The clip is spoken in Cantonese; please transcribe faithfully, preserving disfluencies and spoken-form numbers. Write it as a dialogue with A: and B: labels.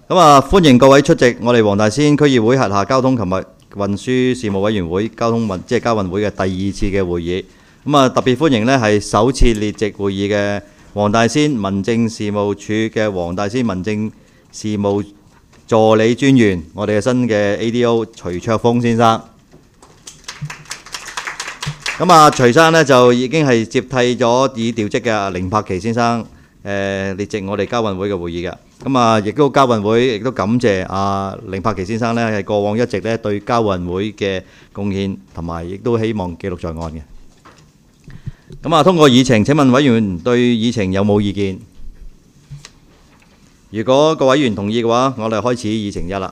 A: 咁啊，歡迎各位出席我哋黃大仙區議會轄下交通及物運輸事務委員會交通運即係交運會嘅第二次嘅會議。咁啊，特別歡迎呢係首次列席會議嘅黃大仙民政事務處嘅黃大仙民政事務助理專員，我哋嘅新嘅 A D O 徐卓峰先生。咁啊，徐生呢就已經係接替咗已調職嘅凌柏奇先生，誒列席我哋交運會嘅會議嘅。咁啊，亦都交運會亦都感謝阿凌柏奇先生呢，係過往一直咧對交運會嘅貢獻，同埋亦都希望記錄在案嘅。咁啊，通過議程，請問委員對議程有冇意見？如果個委員同意嘅話，我哋開始議程一啦。